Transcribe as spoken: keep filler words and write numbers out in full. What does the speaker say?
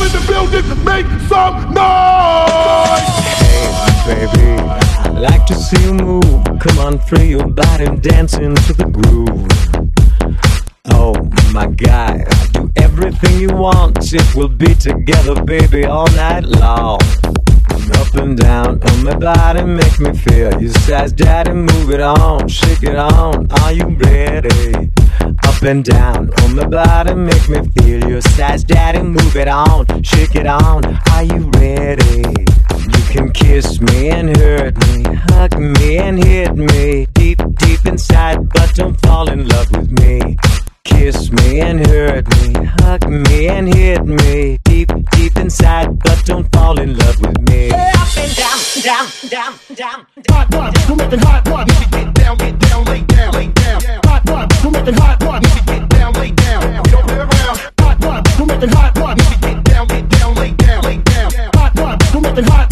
in the building, make some noise. Hey, baby, I like to see you move. Come on, free your body and dance into the groove. Oh my God, I'll do everything you want if we'll be together, baby, all night long. Up and down on my body, make me feel your size, daddy, move it on, shake it on, are you ready? Up and down on my body, make me feel your size, daddy, move it on, shake it on, are you ready? You can kiss me and hurt me, hug me and hit me, deep, deep inside, but don't fall in love with me. Kiss me and hurt me, hug me and hit me, deep, deep inside, but don't fall in love with me. Hey, up and down, down, down, down. Hot one, we're making hot one. Get down, get down, lay down, lay down. Hot one, we're making hot one. Get down, lay down. We don't play around. Hot one, we're making hot one. Get down, get down, lay down, lay down. Hot one, we're making hot.